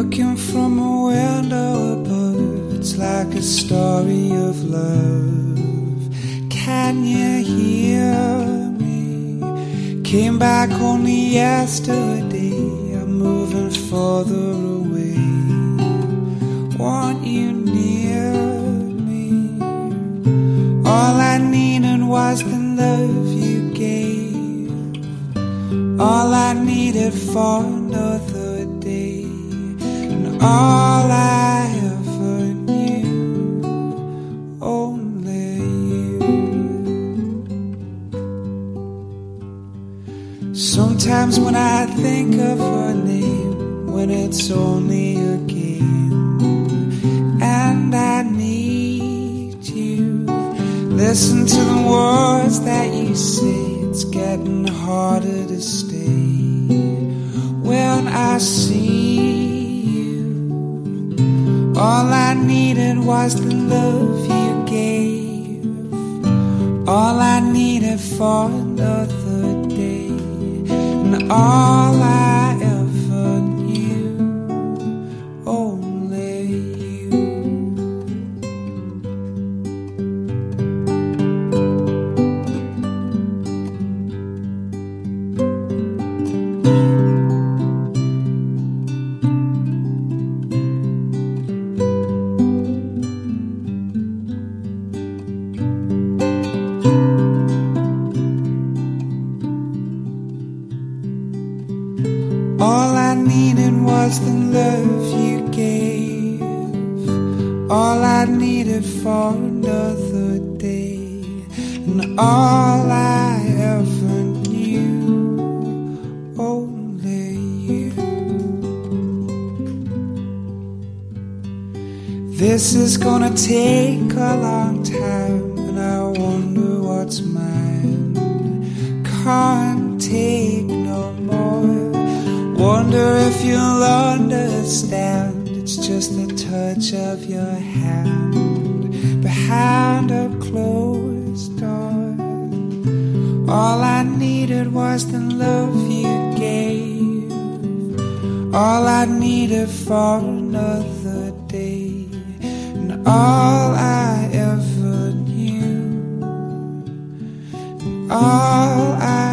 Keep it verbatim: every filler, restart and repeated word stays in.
looking from a window above. It's like a story of love. Can you hear me? Came back only yesterday. I'm moving further away. Want you near me? All I needed was the love you gave. All I needed for another day. And all I ever knew, only you. Sometimes when I think of her name, when it's only a game, and I need you, listen to the words that you say. It's getting harder to stay when I see you. All I needed was the love you gave. All I needed for another day. And all I ever knew, only you. All I needed was the love you gave. All I needed for another day. And all I ever knew, only you. This is gonna take a long time, and I wonder what's mine. Can't take no more. Wonder if you'll understand. It's just the touch of your hand behind a closed door. All I needed was the love you gave. All I needed for another day. And all I ever knew, and all I